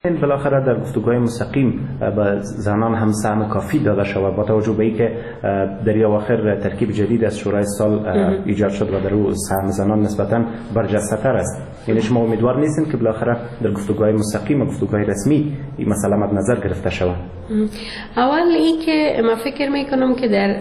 بالاخره در گفتگوهای مستقیم به زنان هم سهم کافی داده شود با توجه به اینکه در اواخر ترکیب جدید از شورای سال ایجاد شد و در او سهم زنان نسبتاً برجسته‌تر است. یعنی شما امیدوار نیستین که بالاخره در گفتگوهای مستقیم و گفتگوهای رسمی این مسئله مد نظر گرفته شود؟ اول اینکه ما فکر میکنم که در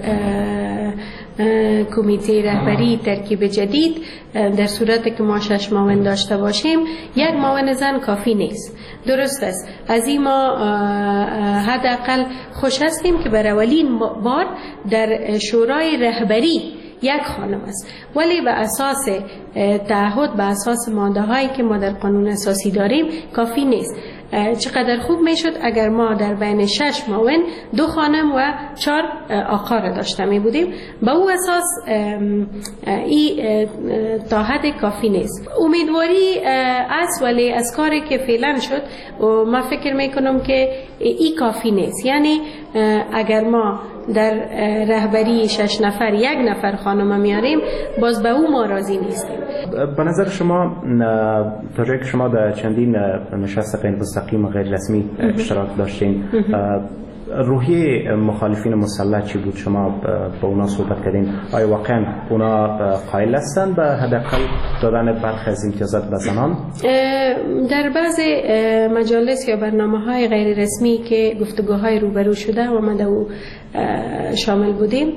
کمیته رهبری ترکیب جدید در صورتی که ما 6 معاون داشته باشیم 1 معاون زن کافی نیست. درست است. از این ما حداقل خوش هستیم که بر اولین بار در شورای رهبری 1 خانم است، ولی به اساس تعهد، به اساس ماده هایی که ما در قانون اساسی داریم کافی نیست. چقدر خوب میشد اگر ما در بین 6 معاون 2 خانم و 4 آقا را داشته می بودیم. به او اساس این تا حد کافی نیست. امیدواری است، ولی از کاری که فعلا شد ما فکر می کنم که این کافی نیست. یعنی اگر ما در رهبری 6 نفر 1 نفر خانم میاریم، باز به او ما راضی نیستیم. به نظر شما تا جایی که شما در چندین نشست غیر مستقیم و غیر رسمی اشتراک داشتین، روحیه مخالفین مسلح چی بود؟ شما با اونا صحبت کردین، آیا واقعا اونا قائل هستند به حداقل دادن برخی از امتیازات به زنان؟ در بعض مجالس یا برنامه‌های غیر رسمی که گفتگوهای روبرو شده و ما در او شامل بودیم،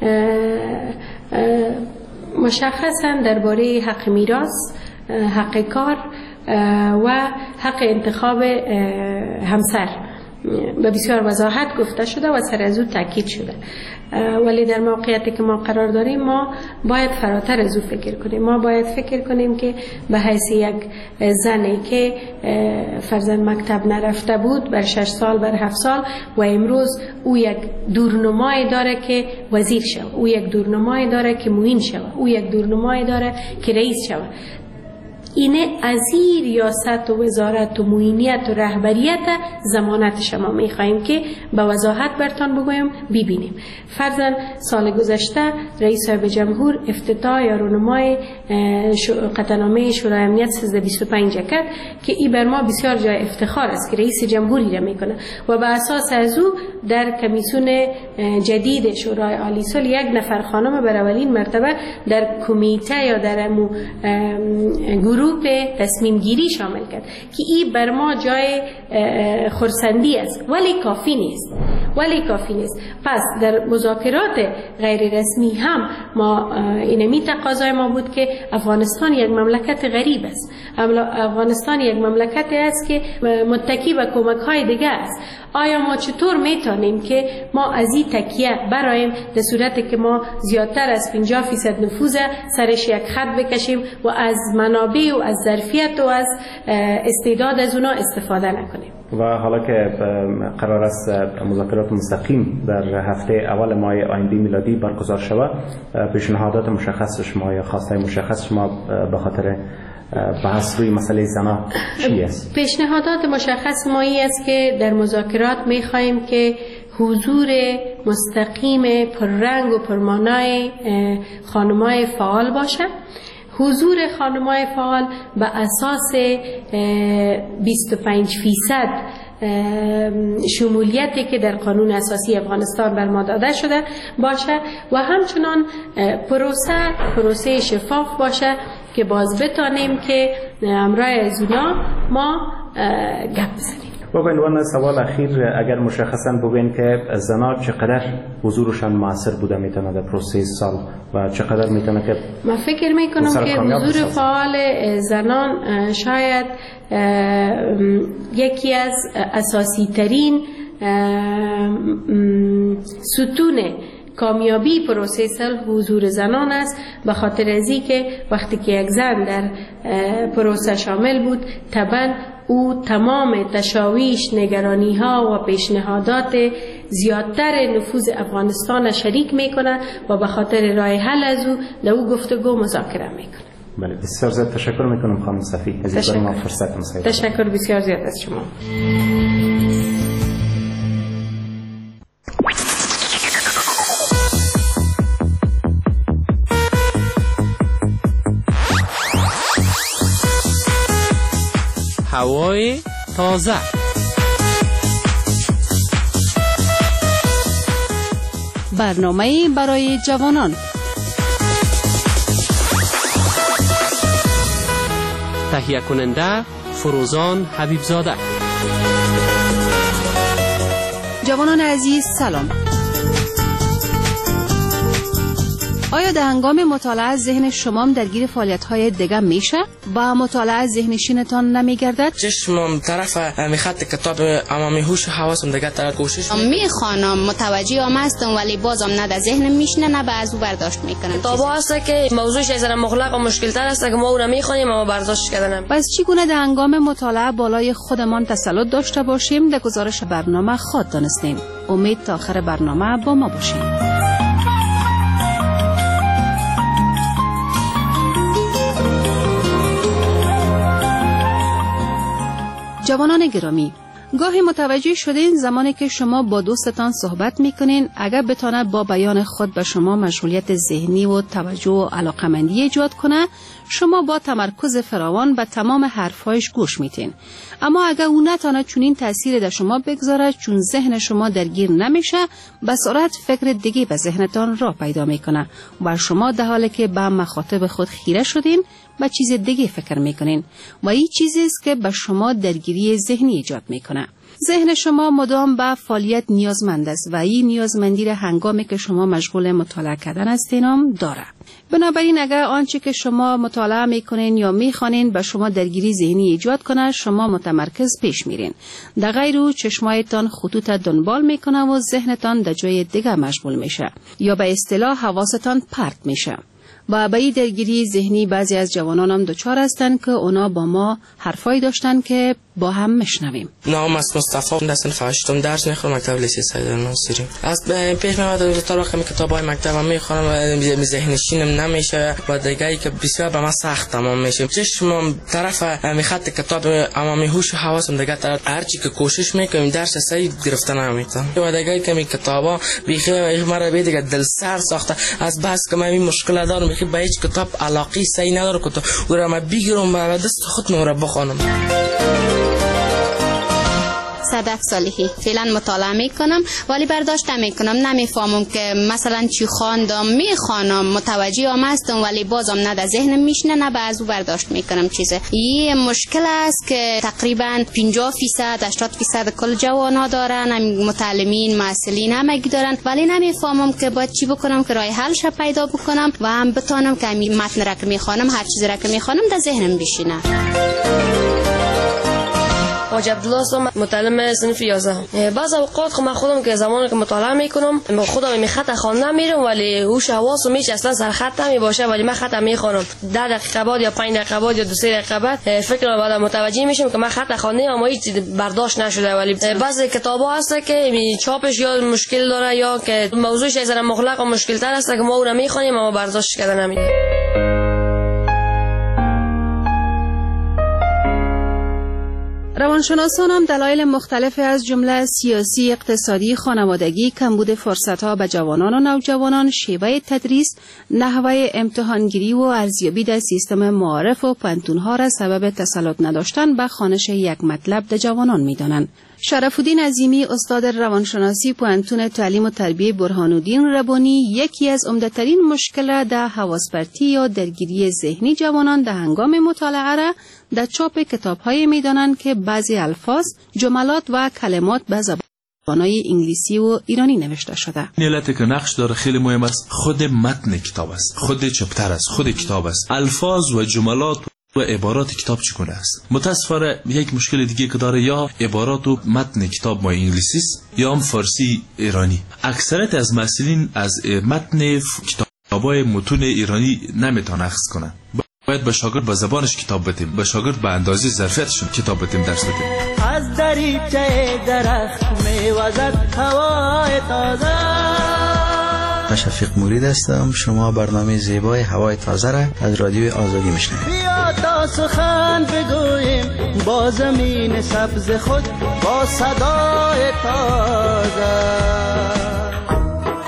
مشخصا درباره حق میراث، حق کار و حق انتخاب همسر به بسیار وضاحت گفته شده و سر از او تاکید شده. ولی در موقعیتی که ما قرار داریم ما باید فراتر از او فکر کنیم. ما باید فکر کنیم که به حیث 1 زنی که فرزند مکتب نرفته بود بر 6 سال بر 7 سال و امروز او 1 دورنمای داره که وزیر شود، او 1 دورنمای داره که معین شود، او 1 دورنمای داره که رئیس شود. اینه از این ریاست و وزارت و معینیت و رهبریت ضمانت شما میخواییم که به وضاحت برتان بگویم ببینیم. فرضاً سال گذشته رئیس صاحب جمهور افتتاح یا رونمای قطعنامه شورای امنیت 1325 کرد که این بر ما بسیار جای افتخار است که رئیس جمهوری را میکنه و به اساس از او در کمیسیون جدید شورای عالی صلح 1 نفر خانم بر اولین مرتبه در کمیته یا در گروه تصمیم گیری شامل کرد که این بر ما جای خرسندی است، ولی کافی نیست. پس در مذاکرات غیر رسمی هم ما اینمی تقاضای ما بود که افغانستان 1 مملکت غریب است. افغانستان 1 مملکت است که متکی به کمک های دیگه است. آیا ما چطور میتونیم که ما از این تکیه برایم در صورتی که ما زیادتر از 50% نفوذ سرش 1 خط بکشیم و از منابع و از ظرفیت و از استعداد از اونا استفاده نکنیم؟ و حالا که قرار است مذاکرات مستقیم در هفته اول ماه آینده میلادی برگزار شود، پیشنهادات مشخص شما یا خواسته مشخص شما به خاطر بحث روی مسئله زنان چی است؟ پیشنهادات مشخص ما این است که در مذاکرات می‌خواهیم که حضور مستقیم پررنگ و پرمانای خانم‌های فعال باشد. حضور خانم‌های فعال به اساس 25% شمولیتی که در قانون اساسی افغانستان بر ما داده شده باشه و همچنان پروسه شفاف باشه که باز بتانیم که همراه از اونا ما گپ بزنیم. و به عنوان سوال اخیر، اگر مشخصا بگوین که زنان چقدر حضورشان موثر بوده میتونه در پروسه سال و چقدر میتونه که من فکر میکنم که حضور فعال زنان شاید یکی از اساسی ترین ستون کامیابی پروسه صلح حضور زنان است، به خاطر ازی که وقتی که 1 زن در پروسه شامل بود طبعا او تمام تشاویش، نگرانی ها و پیشنهادات زیادتر نفوذ افغانستان شریک میکنه و به خاطر راه حل از او در او گفتگو مذاکره میکنه. بله، بسیار زیاد تشکر میکنم خانم صفی. تشکر بسیار زیاد از شما. هوای تازه. برنامه برای جوانان. تهیه کننده فروزان حبیبزاده. جوانان عزیز سلام. آیا در هنگام مطالعه ذهن شما درگیر فعالیت‌های دیگه میشه؟ با مطالعه ذهنشینتان نمیگردد؟ چشمم طرف میخط کتاب اما میهوش حواسم دیگه طرف کوشش میخوانم، متوجهم هستم، ولی بازم نه در ذهنم میشنه نه به از او برداشت میکنم. کتابا هست که موضوعش از مغلق و مشکل تر است که ما اون میخوانیم اما برداشت کردنم. پس چگونه در هنگام مطالعه بالای خودمان تسلط داشته باشیم؟ در گزارش برنامه خود دانستیم. امید تا آخر برنامه با ما باشید. جوانان گرامی، گاهی متوجه شدین زمانی که شما با دوستتان صحبت میکنین اگر بتانه با بیان خود به شما مشغولیت ذهنی و توجه و علاقمندی ایجاد کنه، شما با تمرکز فراوان به تمام حرفایش گوش میتین. اما اگر او نتانه چنین تأثیر در شما بگذاره، چون ذهن شما درگیر نمیشه، به سرعت فکر دیگه به ذهنتان راه پیدا میکنه و شما در حالی که به مخاطب خود خیره شدین به چیز دیگه فکر میکنین و این چیزی است که به شما درگیری ذهنی ایجاد میکنه. ذهن شما مدام به فعالیت نیازمند است و این نیازمندی را هنگامی که شما مشغول مطالعه کردن هستین داره. بنابراین اگر آنچه که شما مطالعه میکنین یا میخوانین به شما درگیری ذهنی ایجاد کنه، شما متمرکز پیش میرین. در غیر او چشمایتان خطوط دنبال میکنه و ذهنتان در جای دیگه مشغول میشه یا به اصطلاح حواستان پرت میشه. با این درگیری ذهنی بعضی از جوانان هم دچار هستند که اونا با ما حرفایی داشتن که با هم میشنویم. نام است مصطفی، در صنف 8 درس میخونم، مکتب لیسه سید ناصری. از پیش میاد تا وقتی کتابای مکتبم میخونم ذهنشینم نمیشه و دیگه که بسیار به من سخت تمام میشه. چشمم طرف میخط کتاب اما میهوش حواسم دیگه طرف هر چی که کوشش میکنم درس صحیح گرفتن نمیتونم. و دیگه که می کتابا بیخی مرا به دیگه دل سر ساخته از بس که من مشکل دارم که به هیچ کتاب علاقه صحیح نداره که تو رو ما بگیرم و دست خود رو بخونم. 17 سالگی فعلا مطالعه میکنم ولی برداشت نمیکنم، نمیفهمم که مثلا چی خواندم، میخوانم، متوجهم هستم ولی بازم نه در ذهنم میشنه نه به از او برداشت میکنم چیزه. این مشکل است که تقریبا 50% 80% کل جوانا دارن، متعلمین، معسلین همگی دارن، ولی نمیفهمم که باید چی بکنم که راه حلش پیدا بکنم و هم بتونم که متن را که میخوانم، هر چیزی را که میخوانم در ذهنم بشینه. حاج عبدالله هستم، متعلم صنف 11. بعض اوقات خب من خودم که زمانی که مطالعه میکنم خودم می خط خواندن میرم ولی هوش حواسم میشه اصلا سر خط نمی باشه، ولی من خطم میخوانم 10 دقیقه بعد یا 5 دقیقه بعد یا 2-3 دقیقه بعد فکر بعد متوجه میشم که من خط خواندم اما هیچ برداشت نشده. ولی بعضی کتابا هست که چاپش یا مشکل داره یا که موضوعش از مغلق و مشکل تر است که ما اون رو میخوانیم اما برداشت کردن نمیشه. روانشناسان هم دلایل مختلف از جمله سیاسی، اقتصادی، خانوادگی، کمبود فرصت‌ها به جوانان و نوجوانان، شیوه تدریس، نحوه امتحانگیری و ارزیابی در سیستم معارف و پانتون‌ها را سبب تسلط نداشتن به خوانش یک مطلب در جوانان می‌دانند. شرف‌الدین عظیمی، استاد روانشناسی پانتون تعلیم و تربیه برهان‌الدین ربانی، یکی از عمده‌ترین مشکلات در حواس‌پرتی یا درگیری ذهنی جوانان در هنگام مطالعه را در چاپ کتاب‌های می‌دانند که بعضی الفاظ، جملات و کلمات به زبان‌های انگلیسی و ایرانی نوشته شده. علت که نقش داره خیلی مهم است، خود متن کتاب است، خود چپتر است، خود کتاب است. الفاظ و جملات و عبارات کتاب چگونه است؟ متاسفانه یک مشکل دیگه که داره یا عبارات و متن کتاب ما انگلیسی است یا هم فارسی ایرانی. اکثریت از مسئولین از متن کتابای متون ایرانی نمیتونن اخذ کنن. باید به شاگرد به زبانش کتاب بدیم، به شاگرد به اندازه ظرفیتش کتاب بدیم، درس بدیم. از دریچه درخت میوزد هوای تازه. من شفیق مرید هستم. شما برنامه زیبای هوای تازه را از رادیوی آزادی میشنوید. بیا تا سخن بگوییم با زمین سبز خود، با صدای تازه.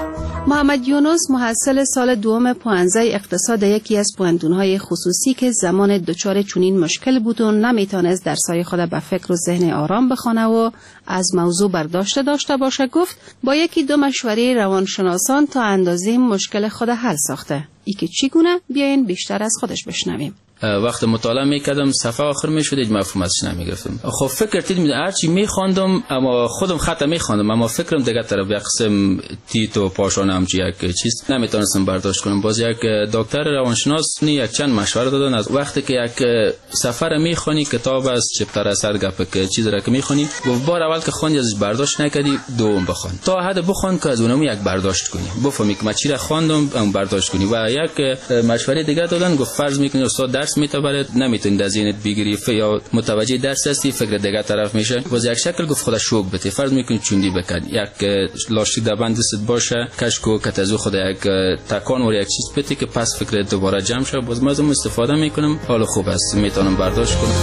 محمد یونس محصل سال دوم پانزه اقتصاد یکی از پوهنتون‌های خصوصی که زمان دچار چنین مشکل بود و نمیتونست درسای خود به فکر و ذهن آرام بخونه و از موضوع برداشت داشته باشه، گفت با یکی دو مشوره روانشناسان تا اندازه مشکل خود حل ساخته. ای که چگونه؟ بیاین بیشتر از خودش بشنویم. وقت مطالعه میکردم صفحه آخر میشد هیچ مفهوم ازش نمیگرفتم. خب فکر کردید هرچی میخواندم اما خودم خطا میخواندم، اما فکرم دیگه طرف یک قسم تیت و پاشان همچی یک چیز نمیتونستم برداشت کنم. باز یک دکتر روانشناس یک چند مشوره دادن از وقتی که یک سفر میخونی کتاب از چپتر اثر گپ که چیز را که میخونی گفت بار اول که خوندی ازش برداشت نکردی دوم بخون تا حد بخون که از اونم یک برداشت کنی، بفهمی که من چی را خواندم اون برداشت کنی. و یک مشوره دیگه دادن گفت فرض میکنی استاد درس میتونه نمیتونی از ذهنت بگیری یا متوجه درس هستی فکر دیگه طرف میشه. باز یک شکل گفت خدا شوق بده، فرض میکنی چوندی بکن یک لاشی در بند دست باشه کشکو که از خود یک تکان و یک چیز بده که پس فکر دوباره جمع شه. باز من از اون استفاده میکنم، حال خوب است میتونم برداشت کنم.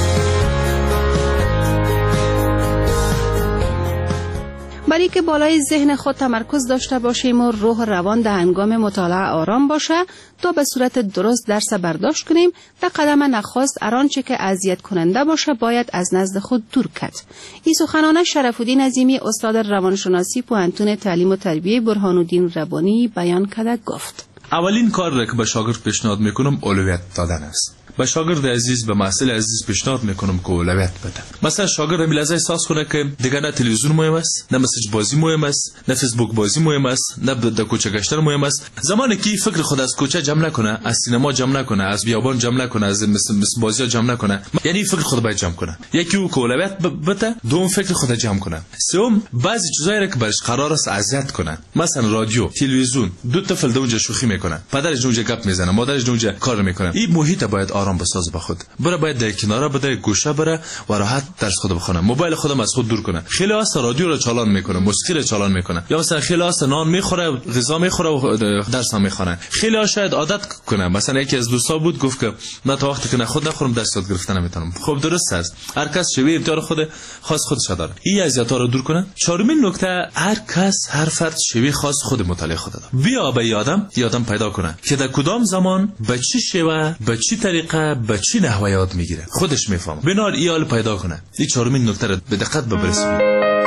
برای که بالای ذهن خود تمرکز داشته باشیم و روح روان در هنگام مطالعه آرام باشه تا به صورت درست درس برداشت کنیم، در قدم نخست هرآنچه که اذیت کننده باشه باید از نزد خود دور کرد. این سخنان شرف‌الدین عظیمی استاد روانشناسی پوهنتون تعلیم و تربیه برهان‌الدین ربانی بیان کرده. گفت اولین کار را که به شاگرد پیشنهاد میکنم اولویت دادن است. به شاگرد عزیز به محصل عزیز پیشنهاد میکنم که اولویت بده. مثلا شاگرد همین لحظه احساس کنه که دیگه نه تلویزیون مهم است، نه مسیج بازی مهم است، نه فیسبوک بازی مهم است، نه در کوچه گشتن مهم است. زمانی که فکر خود از کوچه جمع نکنه، از سینما جمع نکنه، از بیابان جمع نکنه، از مثل بازی جمع نکنه، یعنی فکر خود باید جمع کنه. یکی او اولویت بده، دوم فکر خود جمع کنه. سوم بعضی چیزایی را که برش قرار است اذیت کنه، مثلا رادیو، تلویزیون، دو طفل اونجا شوخی میکنه، پدرش اونجا گپ میزنه، مادرش اونجا کار میکنه. این محیط باید آرام بسازه به خود. بره باید در کناره بده، گوشه بره و راحت درس خود بخونه. موبایل خودم از خود دور کنه. خیلی هست رادیو رو چالان میکنه، موسیقی رو چالان میکنه، یا مثلا خیلی هست نان میخوره، غذا میخوره و درس هم میخونه. خیلی ها شاید عادت کنه. مثلا یکی از دوستا بود گفت که من تا وقتی که خود نخورم درس یاد گرفتن نمیتونم. خب درست است، هر کس شوی اختیار خود خاص خودش داره. این اذیت‌ها رو دور کنه. چهارمین نکته، هر کس هر فرد شوی خاص خود مطالعه خود داره. بیا به یادم پیدا کنه که در کدام زمان به چی شیوه، به چی طریقه، به چی نحوه یاد میگیره، خودش میفهمه. بنار ایال پیدا کنه. این چهارمین نکته رو به دقت ببرسید.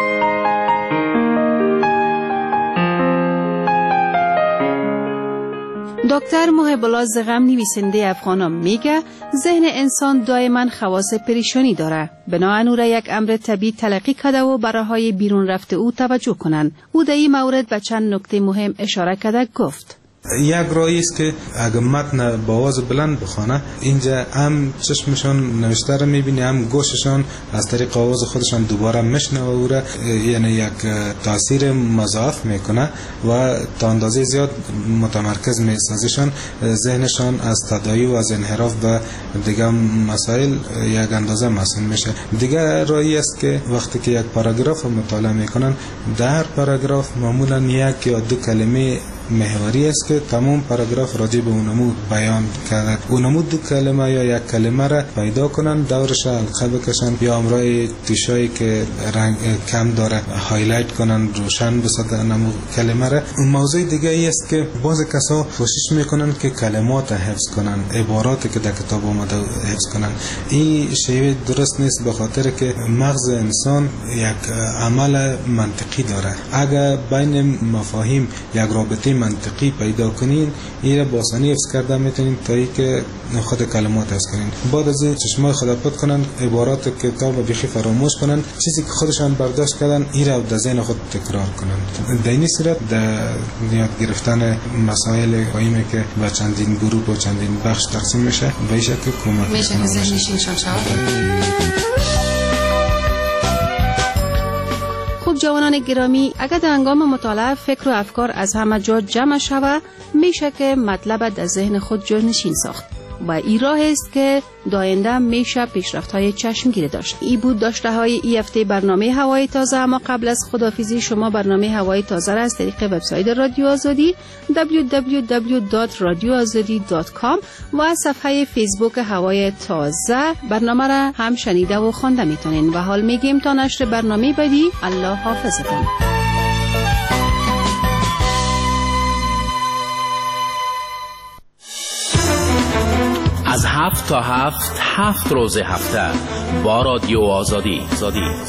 دکتر محب الله زغم نویسنده افغانان میگه ذهن انسان دائما خواص پریشانی داره، بنابراین او را یک امر طبیعی تلقی کرده و براهای بیرون رفته او توجه کنند. او در این مورد به چند نکته مهم اشاره کرده. گفت یک راهی است که اگر متن با آواز بلند بخونه، اینجا هم چشمشان نوشته را میبینی، هم گوششان از طریق آواز خودشان دوباره میشنوه او را، یعنی یک تاثیر مضاعف میکنه و تا اندازه زیاد متمرکز میسازشان. ذهنشان از تداعی و از انحراف به دیگه مسائل یک اندازه مسئول میشه. دیگه راهی است که وقتی که یک پاراگراف مطالعه میکنن، در پاراگراف معمولا یک یا دو کلمه محوری است که تمام پاراگراف راجع به اونمو بیان کرده. اونمو دو کلمه یا یک کلمه را پیدا کنن، دورش حلقه بکشن یا امرای توشایی که رنگ کم داره هایلایت کنن، روشن بسازن اونمو کلمه را. اون موضوع دیگه ای است که بعضی کسا کوشش میکنن که کلمات حفظ کنن، عباراتی که در کتاب اومده حفظ کنن. این شیوه درست نیست، به خاطر که مغز انسان یک عمل منطقی داره. اگر بین مفاهیم یک رابطه منطقی پیدا کنین، این را با آسانی حفظ کرده میتونین تا ای که خود کلمات حفظ کنین. بعد از این چشمای خود پد کنن، عبارات کتاب بیخی فراموش کنن، چیزی که خودشان برداشت کردن این را در ذهن خود تکرار کنن. در این صورت در یاد گرفتن مسائل مهمی که به چندین گروه و چندین بخش تقسیم میشه، به این شکل کمک میشه که ذهنشین جوانان گرامی، اگر در هنگام مطالعه فکر و افکار از همه جا جمع شود، میشه که مطلب در ذهن خود جانشین ساخت و این راه است که داینده میشه پیشرفت‌های چشمگیر داشت. این بود داشته های این هفته برنامه هوای تازه. اما قبل از خداحافظی شما برنامه هوای تازه را از طریق وبسایت رادیو آزادی www.radioazadi.com و از صفحه فیسبوک هوای تازه برنامه را هم شنیده و خوانده میتونین. و حال میگیم تا نشر برنامه بعدی، الله حافظتون. تا 7 روز هفته با رادیو آزادی.